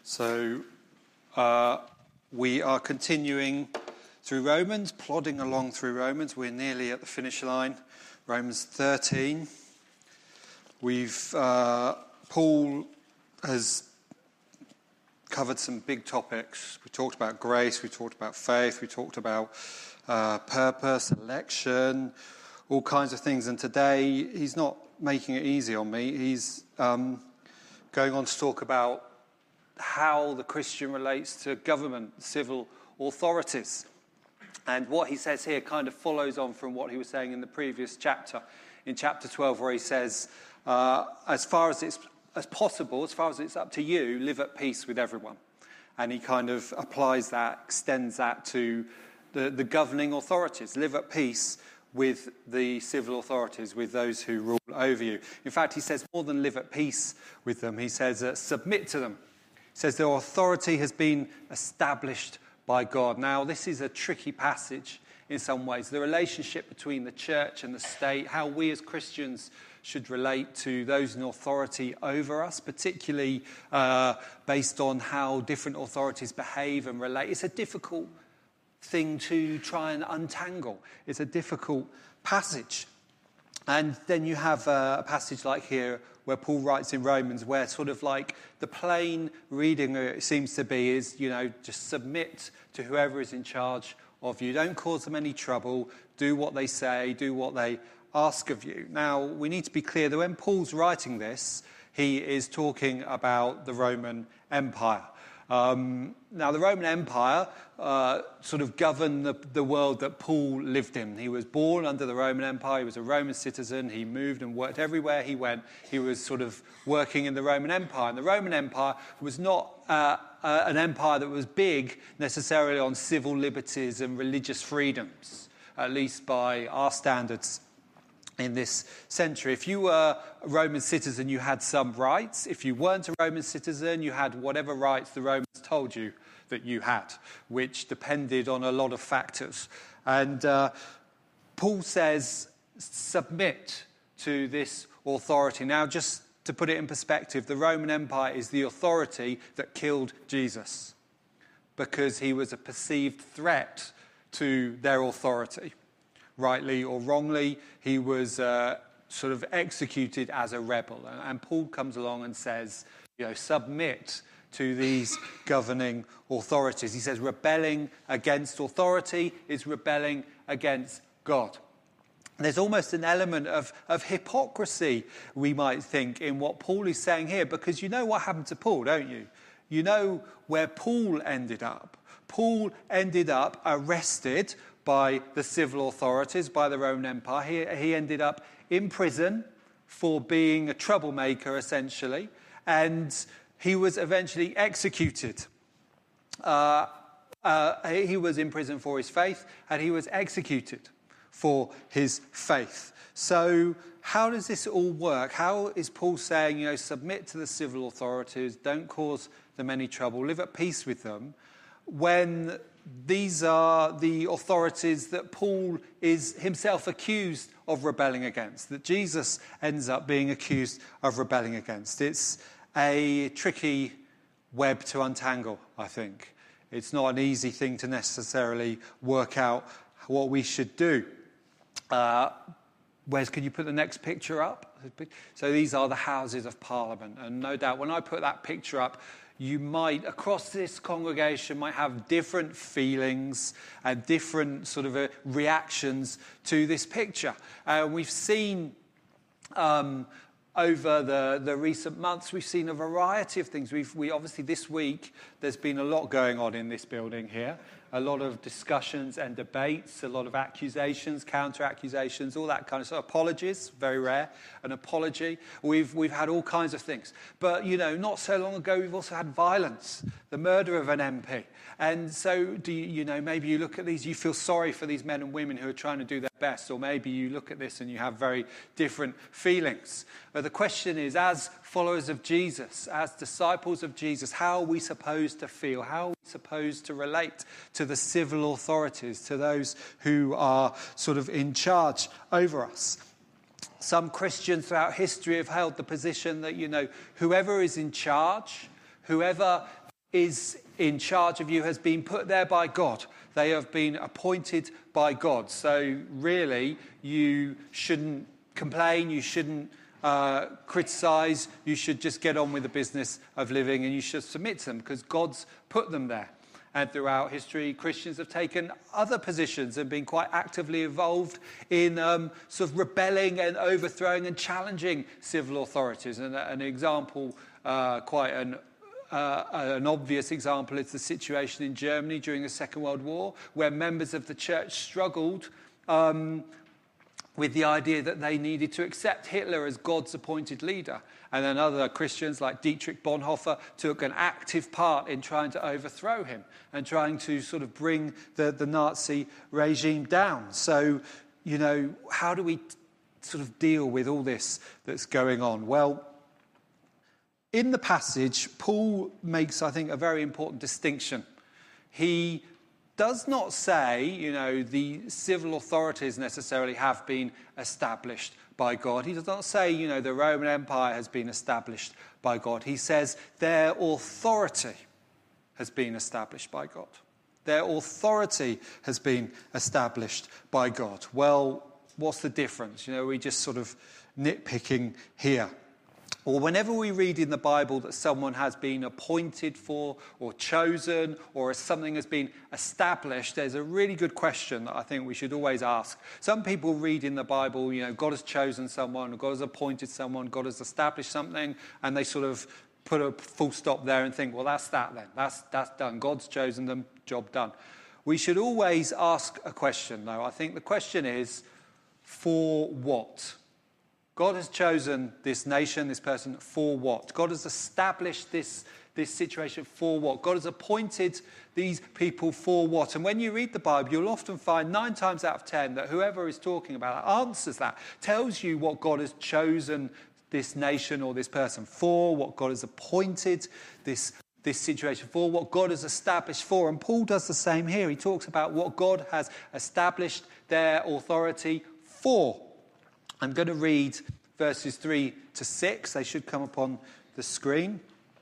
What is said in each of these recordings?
So we are continuing through Romans, plodding along through Romans. We're nearly at the finish line. Romans 13. Paul has covered some big topics. We talked about grace, we talked about faith, we talked about purpose, election, all kinds of things. And today he's not making it easy on me. He's going on to talk about how the Christian relates to government, civil authorities. And what he says here kind of follows on from what he was saying in the previous chapter, in chapter 12, where he says, as far as it's as possible, as far as it's up to you, live at peace with everyone. And he kind of applies that, extends that to the governing authorities. Live at peace with the civil authorities, with those who rule over you. In fact, he says more than live at peace with them. He says submit to them. He says their authority has been established by God. Now, this is a tricky passage in some ways. The relationship between the church and the state, how we as Christians should relate to those in authority over us, particularly based on how different authorities behave and relate. It's a difficult thing to try and untangle. It's a difficult passage. And then you have a passage like here where Paul writes in Romans where sort of like the plain reading it seems to be is, just submit to whoever is in charge of you. Don't cause them any trouble. Do what they say. Do what they ask of you. Now, we need to be clear that when Paul's writing this, he is talking about the Roman Empire. Now, the Roman Empire sort of governed the world that Paul lived in. He was born under the Roman Empire. He was a Roman citizen. He moved and worked everywhere he went. He was sort of working in the Roman Empire. And the Roman Empire was not an empire that was big necessarily on civil liberties and religious freedoms, at least by our standards in this century. If you were a Roman citizen, you had some rights. If you weren't a Roman citizen, you had whatever rights the Romans told you that you had, which depended on a lot of factors. And Paul says, submit to this authority. Now, just to put it in perspective, the Roman Empire is the authority that killed Jesus because he was a perceived threat to their authority. Rightly or wrongly, he was sort of executed as a rebel. And Paul comes along and says, submit to these governing authorities. He says rebelling against authority is rebelling against God. And there's almost an element of hypocrisy, we might think, in what Paul is saying here, because you know what happened to Paul, don't you? You know where Paul ended up. Paul ended up arrested by the civil authorities, by the Roman Empire. He ended up in prison for being a troublemaker, essentially, and he was eventually executed. He was in prison for his faith, and he was executed for his faith. So how does this all work? How is Paul saying, submit to the civil authorities, don't cause them any trouble, live at peace with them, when these are the authorities that Paul is himself accused of rebelling against, that Jesus ends up being accused of rebelling against? It's a tricky web to untangle, I think. It's not an easy thing to necessarily work out what we should do. Can you put the next picture up? So these are the Houses of Parliament. And no doubt when I put that picture up, you might, across this congregation, might have different feelings and different sort of reactions to this picture. We've seen over the recent months, we've seen a variety of things. We obviously this week, there's been a lot going on in this building here. A lot of discussions and debates, a lot of accusations, counter-accusations, all that kind of stuff. Apologies, very rare, an apology. We've had all kinds of things. But, not so long ago, we've also had violence, the murder of an MP. And so, maybe you look at these, you feel sorry for these men and women who are trying to do their best, or maybe you look at this and you have very different feelings. But the question is, as followers of Jesus, as disciples of Jesus, how are we supposed to feel? How are we supposed to relate to the civil authorities, to those who are sort of in charge over us? Some Christians throughout history have held the position that, whoever is in charge, whoever is in charge of you has been put there by God. They have been appointed by God. So really, you shouldn't complain, you shouldn't criticise, you should just get on with the business of living, and you should submit to them because God's put them there. And throughout history, Christians have taken other positions and been quite actively involved in sort of rebelling and overthrowing and challenging civil authorities. And an example, quite an obvious example, is the situation in Germany during the Second World War, where members of the church struggled with the idea that they needed to accept Hitler as God's appointed leader. And then other Christians like Dietrich Bonhoeffer took an active part in trying to overthrow him and trying to sort of bring the Nazi regime down. So, how do we sort of deal with all this that's going on? Well, in the passage, Paul makes, I think, a very important distinction. He does not say, the civil authorities necessarily have been established by God. He does not say, the Roman Empire has been established by God. He says their authority has been established by God. Their authority has been established by God. Well, what's the difference? We're just sort of nitpicking here. Or whenever we read in the Bible that someone has been appointed for or chosen or something has been established, there's a really good question that I think we should always ask. Some people read in the Bible, God has chosen someone, God has appointed someone, God has established something, and they sort of put a full stop there and think, well, that's that then. That's done. God's chosen them, job done. We should always ask a question, though. I think the question is, for what? God has chosen this nation, this person, for what? God has established this situation for what? God has appointed these people for what? And when you read the Bible, you'll often find 9 times out of 10 that whoever is talking about that answers that, tells you what God has chosen this nation or this person for, what God has appointed this situation for, what God has established for. And Paul does the same here. He talks about what God has established their authority for. I'm going to read verses 3 to 6. They should come up on the screen.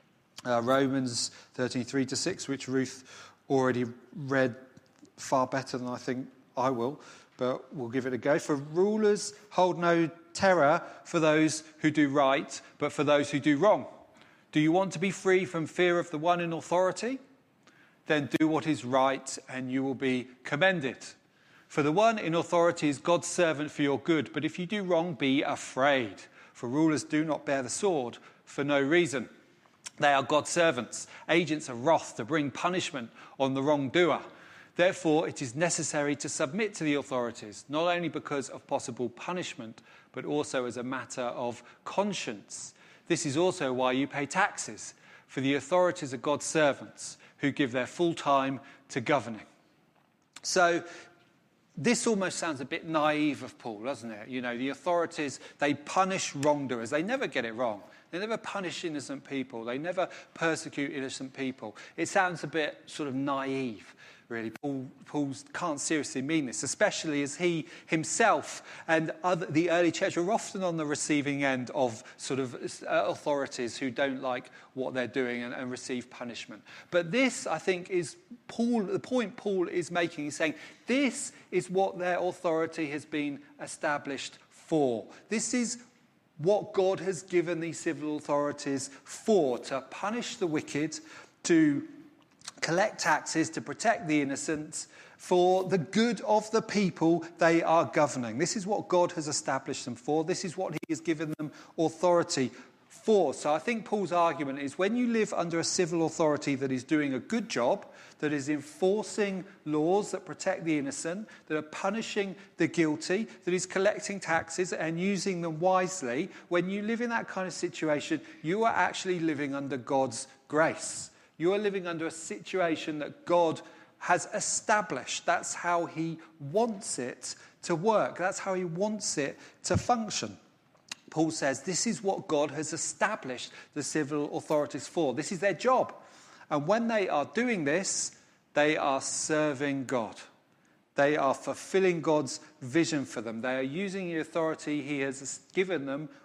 Romans 13, 3 to 6, which Ruth already read far better than I think I will, but we'll give it a go. For rulers hold no terror for those who do right, but for those who do wrong. Do you want to be free from fear of the one in authority? Then do what is right, and you will be commended. For the one in authority is God's servant for your good. But if you do wrong, be afraid. For rulers do not bear the sword for no reason. They are God's servants, agents of wrath to bring punishment on the wrongdoer. Therefore, it is necessary to submit to the authorities, not only because of possible punishment, but also as a matter of conscience. This is also why you pay taxes, for the authorities are God's servants who give their full time to governing. So, this almost sounds a bit naive of Paul, doesn't it? The authorities, they punish wrongdoers. They never get it wrong. They never punish innocent people. They never persecute innocent people. It sounds a bit sort of naive, really. Paul can't seriously mean this, especially as he himself and the early church are often on the receiving end of sort of authorities who don't like what they're doing and receive punishment. But this, I think, is the point Paul is making. He's saying this is what their authority has been established for. This is what God has given these civil authorities for, to punish the wicked, to collect taxes, to protect the innocent, for the good of the people they are governing. This is what God has established them for. This is what he has given them authority for. So I think Paul's argument is when you live under a civil authority that is doing a good job, that is enforcing laws that protect the innocent, that are punishing the guilty, that is collecting taxes and using them wisely, when you live in that kind of situation, you are actually living under God's grace. You are living under a situation that God has established. That's how he wants it to work. That's how he wants it to function. Paul says this is what God has established the civil authorities for. This is their job. And when they are doing this, they are serving God. They are fulfilling God's vision for them. They are using the authority he has given them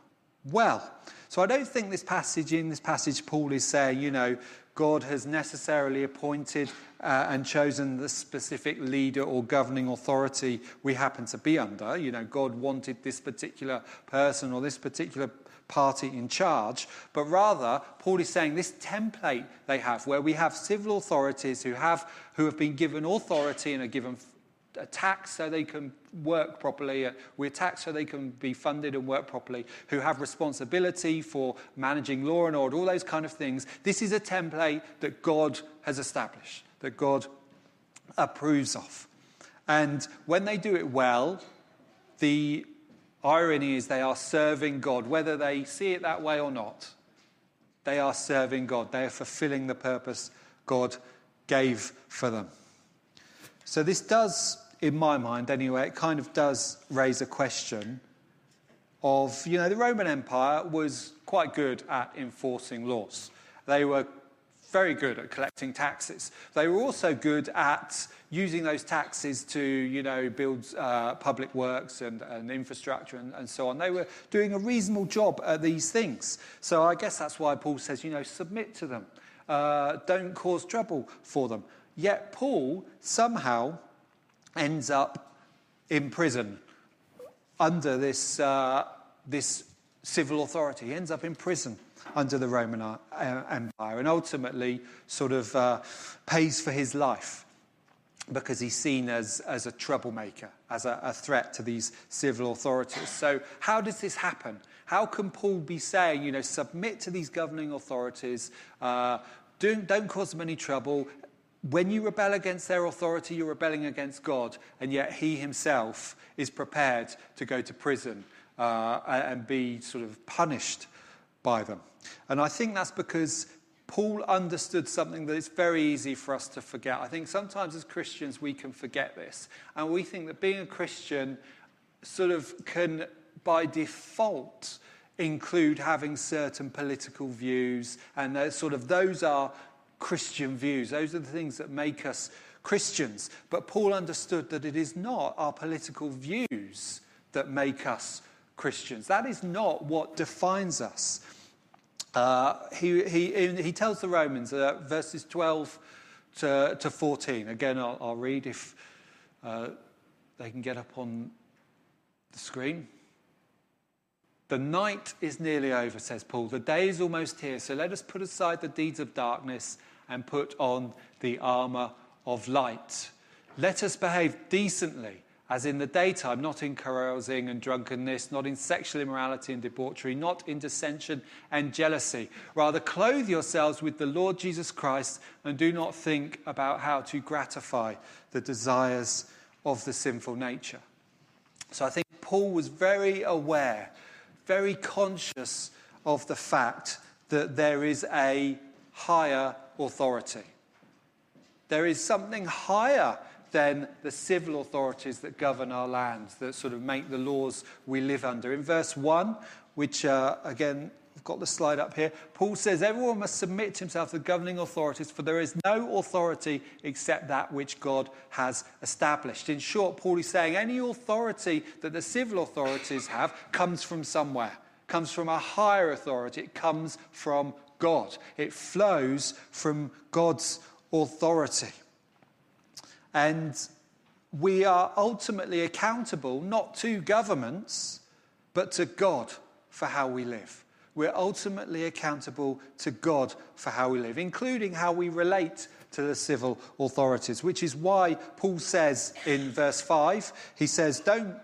well. So I don't think in this passage, Paul is saying, God has necessarily appointed and chosen the specific leader or governing authority we happen to be under. God wanted this particular person or this particular party in charge. But rather, Paul is saying this template they have, where we have civil authorities who have been given authority and are given a tax so they can work properly. We're taxed so they can be funded and work properly, who have responsibility for managing law and order, all those kind of things. This is a template that God has established, that God approves of. And when they do it well, the irony is they are serving God, whether they see it that way or not. They are serving God. They are fulfilling the purpose God gave for them. So this does, in my mind anyway, it kind of does raise a question of, the Roman Empire was quite good at enforcing laws. They were very good at collecting taxes. They were also good at using those taxes to, build public works and infrastructure and so on. They were doing a reasonable job at these things. So I guess that's why Paul says, submit to them. Don't cause trouble for them. Yet Paul somehow ends up in prison under this civil authority. He ends up in prison under the Roman Empire and ultimately sort of pays for his life because he's seen as a troublemaker, as a threat to these civil authorities. So how does this happen? How can Paul be saying, submit to these governing authorities, don't cause them any trouble? When you rebel against their authority, you're rebelling against God, and yet he himself is prepared to go to prison and be sort of punished by them. And I think that's because Paul understood something that it's very easy for us to forget. I think sometimes as Christians we can forget this, and we think that being a Christian sort of can, by default, include having certain political views, and those are Christian views. Those are the things that make us Christians. But Paul understood that it is not our political views that make us Christians. That is not what defines us. He tells the Romans, verses 12 to 14. Again, I'll read if they can get up on the screen. The night is nearly over, says Paul. The day is almost here. So let us put aside the deeds of darkness and put on the armour of light. Let us behave decently, as in the daytime, not in carousing and drunkenness, not in sexual immorality and debauchery, not in dissension and jealousy. Rather, clothe yourselves with the Lord Jesus Christ and do not think about how to gratify the desires of the sinful nature. So I think Paul was very aware, very conscious of the fact that there is a higher authority. There is something higher than the civil authorities that govern our lands, that sort of make the laws we live under. In verse 1, which again, I've got the slide up here, Paul says, everyone must submit himself to the governing authorities, for there is no authority except that which God has established. In short, Paul is saying any authority that the civil authorities have comes from somewhere, comes from a higher authority. It comes from God. It flows from God's authority. And we are ultimately accountable not to governments, but to God for how we live. We're ultimately accountable to God for how we live, including how we relate to the civil authorities, which is why Paul says in verse 5, he says, don't,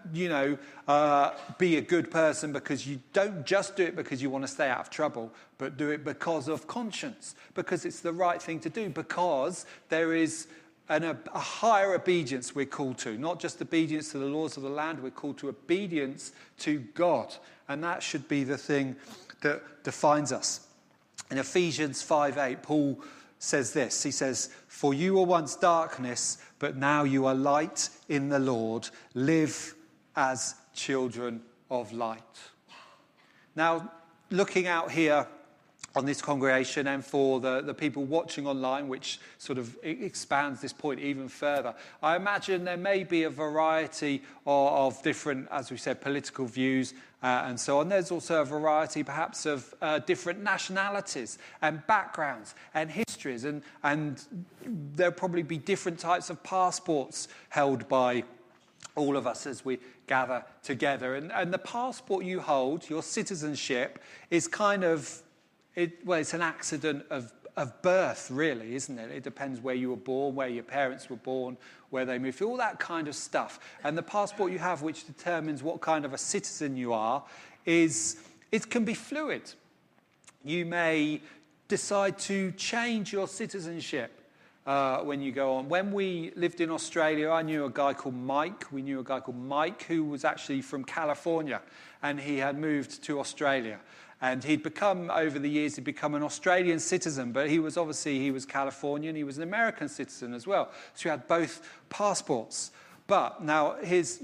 be a good person because you don't just do it because you want to stay out of trouble, but do it because of conscience, because it's the right thing to do, because there is a higher obedience we're called to, not just obedience to the laws of the land, we're called to obedience to God. And that should be the thing that defines us. In Ephesians 5:8, Paul says this. He says, for you were once darkness, but now you are light in the Lord. Live as children of light. Now, looking out here on this congregation and for the people watching online, which sort of expands this point even further. I imagine there may be a variety of different, as we said, political views and so on. There's also a variety perhaps of different nationalities and backgrounds and histories, and there'll probably be different types of passports held by all of us as we gather together. And the passport you hold, your citizenship, is kind of, it's an accident of birth, really, isn't it? It depends where you were born, where your parents were born, where they moved, all that kind of stuff. And the passport you have, which determines what kind of a citizen you are, it can be fluid. You may decide to change your citizenship when you go on. When we lived in Australia, I knew a guy called Mike. We knew a guy called Mike who was actually from California, and he had moved to Australia. And over the years, he'd become an Australian citizen, but he was Californian, he was an American citizen as well. So he had both passports. But now, here's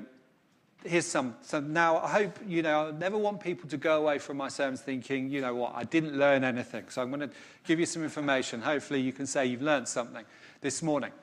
some. So now, I hope, I never want people to go away from my sermons thinking, you know what, I didn't learn anything. So I'm going to give you some information. Hopefully you can say you've learned something this morning.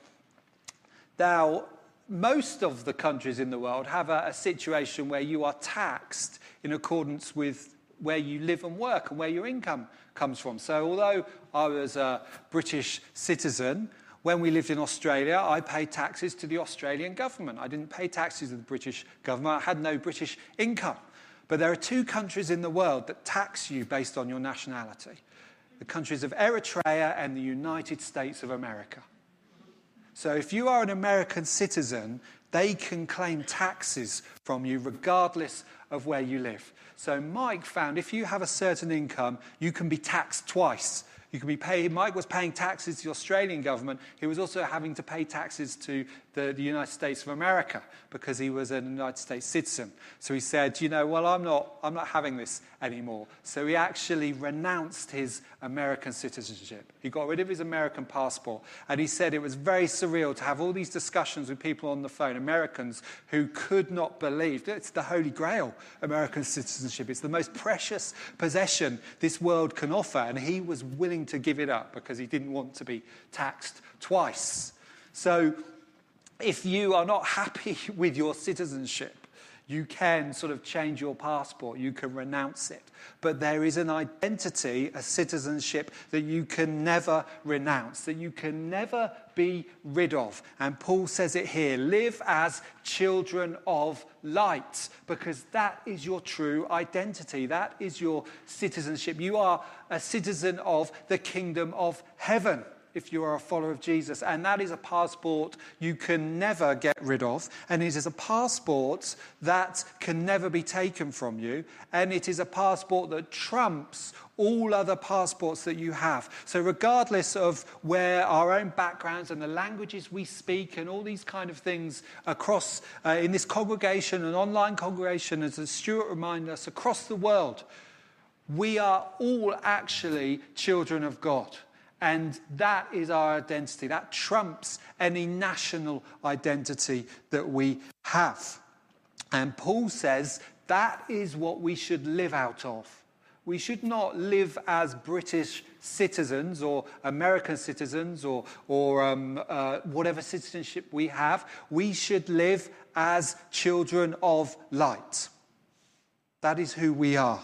Now, most of the countries in the world have a situation where you are taxed in accordance with where you live and work and where your income comes from. So although I was a British citizen, when we lived in Australia, I paid taxes to the Australian government. I didn't pay taxes to the British government. I had no British income. But there are two countries in the world that tax you based on your nationality. The countries of Eritrea and the United States of America. So if you are an American citizen, they can claim taxes from you regardless of where you live. So Mike found if you have a certain income, you can be taxed twice. Mike was paying taxes to the Australian government. He was also having to pay taxes to the United States of America because he was a United States citizen. So he said, I'm not having this anymore. So he actually renounced his American citizenship. He got rid of his American passport. And he said it was very surreal to have all these discussions with people on the phone, Americans who could not believe. It's the Holy Grail, American citizenship. It's the most precious possession this world can offer. And he was willing to give it up because he didn't want to be taxed twice. So if you are not happy with your citizenship, you can sort of change your passport, you can renounce it. But there is an identity, a citizenship that you can never renounce, that you can never be rid of. And Paul says it here, live as children of light, because that is your true identity. That is your citizenship. You are a citizen of the kingdom of heaven, if you are a follower of Jesus. And that is a passport you can never get rid of. And it is a passport that can never be taken from you. And it is a passport that trumps all other passports that you have. So regardless of where our own backgrounds and the languages we speak and all these kind of things across in this congregation, an online congregation, as Stuart reminded us, across the world, we are all actually children of God. And that is our identity. That trumps any national identity that we have. And Paul says that is what we should live out of. We should not live as British citizens or American citizens or whatever citizenship we have. We should live as children of light. That is who we are.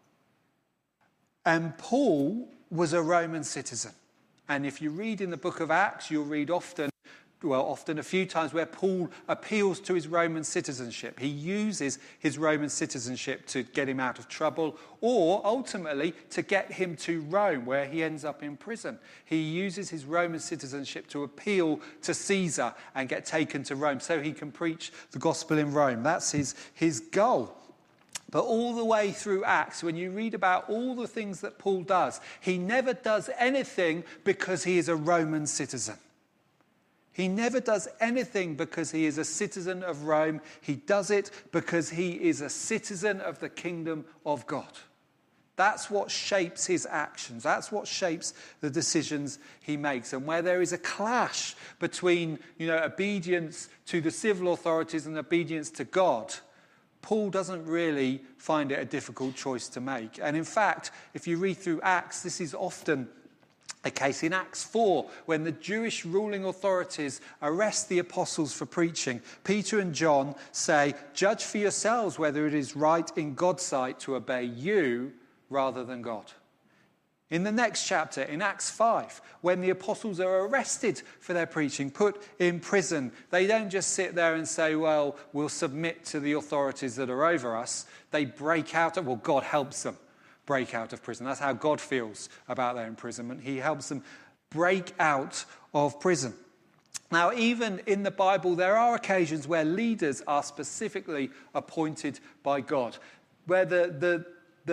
And Paul was a Roman citizen. And if you read in the book of Acts, you'll read often a few times where Paul appeals to his Roman citizenship. He uses his Roman citizenship to get him out of trouble or ultimately to get him to Rome, where he ends up in prison. He uses his Roman citizenship to appeal to Caesar and get taken to Rome so he can preach the gospel in Rome. That's his goal. But all the way through Acts, when you read about all the things that Paul does, he never does anything because he is a Roman citizen. He never does anything because he is a citizen of Rome. He does it because he is a citizen of the kingdom of God. That's what shapes his actions. That's what shapes the decisions he makes. And where there is a clash between, obedience to the civil authorities and obedience to God, Paul doesn't really find it a difficult choice to make. And in fact, if you read through Acts, this is often a case. In Acts 4, when the Jewish ruling authorities arrest the apostles for preaching, Peter and John say, "Judge for yourselves whether it is right in God's sight to obey you rather than God." In the next chapter, in Acts 5, when the apostles are arrested for their preaching, put in prison, they don't just sit there and say, well, we'll submit to the authorities that are over us. They break out of, well, God helps them break out of prison. That's how God feels about their imprisonment. He helps them break out of prison. Now, even in the Bible, there are occasions where leaders are specifically appointed by God, where the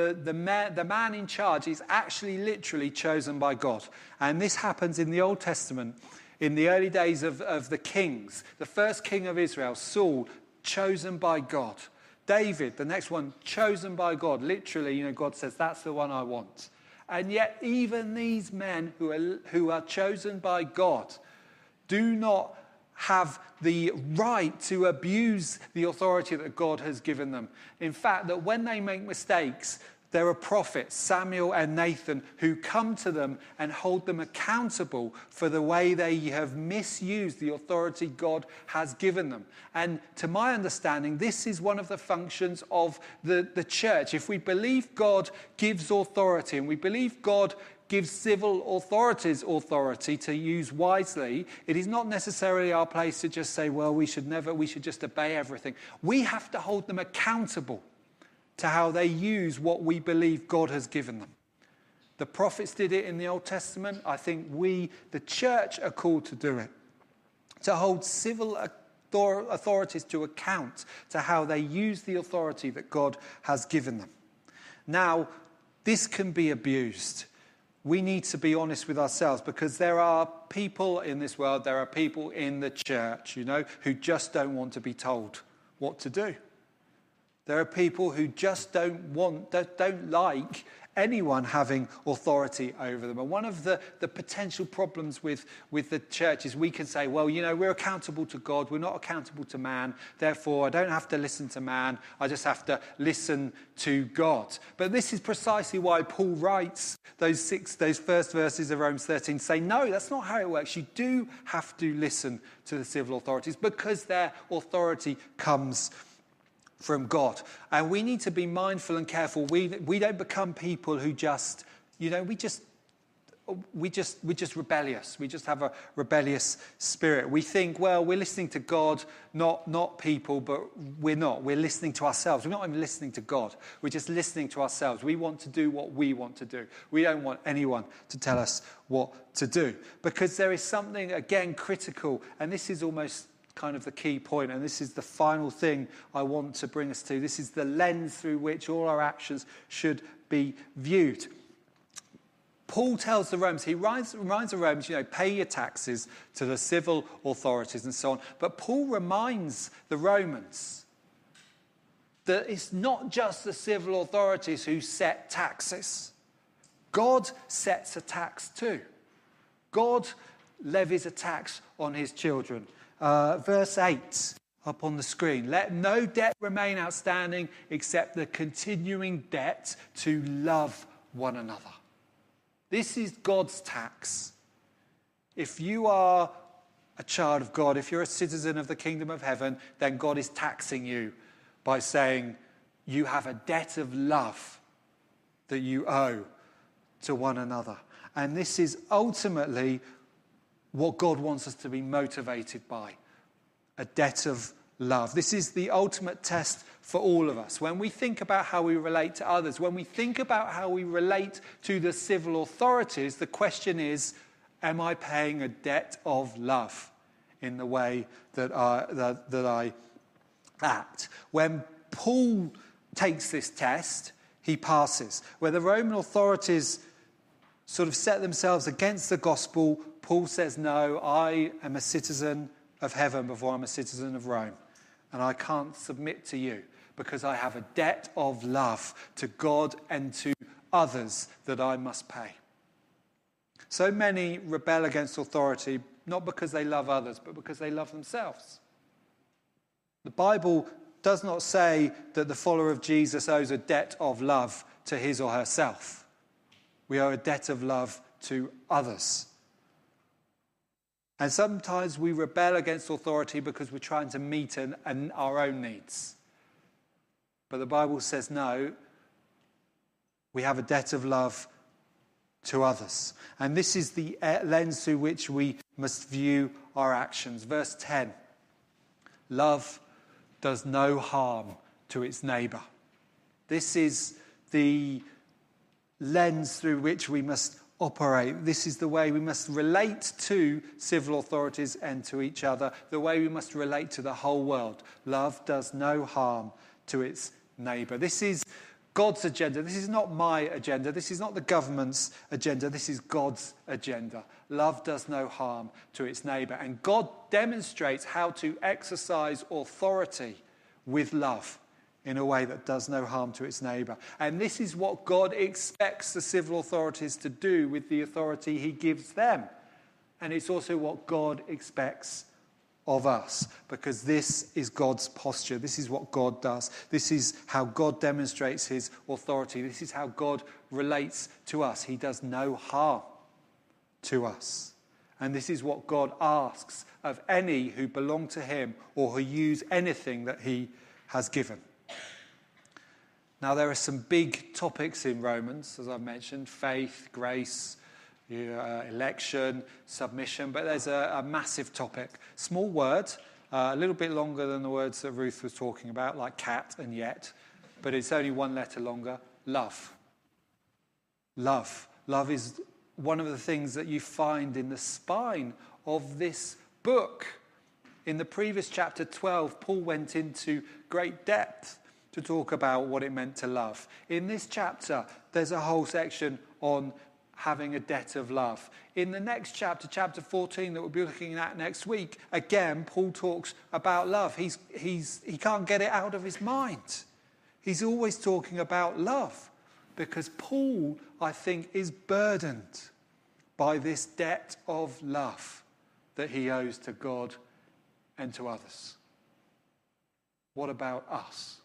man in charge is actually literally chosen by God. And this happens in the Old Testament, in the early days of the kings. The first king of Israel, Saul, chosen by God. David, the next one, chosen by God. Literally, God says, that's the one I want. And yet even these men who are chosen by God do not have the right to abuse the authority that God has given them. In fact, that when they make mistakes, there are prophets, Samuel and Nathan, who come to them and hold them accountable for the way they have misused the authority God has given them. And to my understanding, this is one of the functions of the church. If we believe God gives authority, and we believe God gives civil authorities authority to use wisely, it is not necessarily our place to just say, well, we should just obey everything. We have to hold them accountable to how they use what we believe God has given them. The prophets did it in the Old Testament. I think we, the church, are called to do it. To hold civil authorities to account to how they use the authority that God has given them. Now, this can be abused. We need to be honest with ourselves, because there are people in this world, there are people in the church, who just don't want to be told what to do. There are people who just don't like anyone having authority over them. And one of the potential problems with the church is we can say, well, we're accountable to God, we're not accountable to man, therefore I don't have to listen to man, I just have to listen to God. But this is precisely why Paul writes those first verses of Romans 13, say, no, that's not how it works. You do have to listen to the civil authorities, because their authority comes from God. And we need to be mindful and careful. We don't become people who just, we're just rebellious. We just have a rebellious spirit. We think, well, we're listening to God, not people, but we're not. We're listening to ourselves. We're not even listening to God. We're just listening to ourselves. We want to do what we want to do. We don't want anyone to tell us what to do. Because there is something, again, critical, and this is almost kind of the key point, and this is the final thing I want to bring us to. This is the lens through which all our actions should be viewed. Paul tells the Romans, he reminds the Romans, pay your taxes to the civil authorities and so on. But Paul reminds the Romans that it's not just the civil authorities who set taxes. God sets a tax too. God levies a tax on his children. Verse 8 up on the screen. Let no debt remain outstanding except the continuing debt to love one another. This is God's tax. If you are a child of God, if you're a citizen of the kingdom of heaven, then God is taxing you by saying you have a debt of love that you owe to one another. And this is ultimately what God wants us to be motivated by, a debt of love. This is the ultimate test for all of us. When we think about how we relate to others, when we think about how we relate to the civil authorities, the question is, am I paying a debt of love in the way that I act? When Paul takes this test, he passes. Where the Roman authorities sort of set themselves against the gospel, Paul says, no, I am a citizen of heaven before I'm a citizen of Rome. And I can't submit to you because I have a debt of love to God and to others that I must pay. So many rebel against authority, not because they love others, but because they love themselves. The Bible does not say that the follower of Jesus owes a debt of love to his or herself. We owe a debt of love to others. And sometimes we rebel against authority because we're trying to meet our own needs. But the Bible says no, we have a debt of love to others. And this is the lens through which we must view our actions. Verse 10, love does no harm to its neighbour. This is the lens through which we must operate. This is the way we must relate to civil authorities and to each other, the way we must relate to the whole world. Love does no harm to its neighbour. This is God's agenda. This is not my agenda. This is not the government's agenda. This is God's agenda. Love does no harm to its neighbour. And God demonstrates how to exercise authority with love in a way that does no harm to its neighbour. And this is what God expects the civil authorities to do with the authority he gives them. And it's also what God expects of us, because this is God's posture. This is what God does. This is how God demonstrates his authority. This is how God relates to us. He does no harm to us. And this is what God asks of any who belong to him or who use anything that he has given. Now, there are some big topics in Romans, as I've mentioned: faith, grace, election, submission. But there's a massive topic. Small word, a little bit longer than the words that Ruth was talking about, like cat and yet. But it's only one letter longer. Love. Love. Love is one of the things that you find in the spine of this book. In the previous chapter 12, Paul went into great depth to talk about what it meant to love. In this chapter, there's a whole section on having a debt of love. In the next chapter, chapter 14, that we'll be looking at next week, again, Paul talks about love. He can't get it out of his mind. He's always talking about love, because Paul, I think, is burdened by this debt of love that he owes to God and to others. What about us?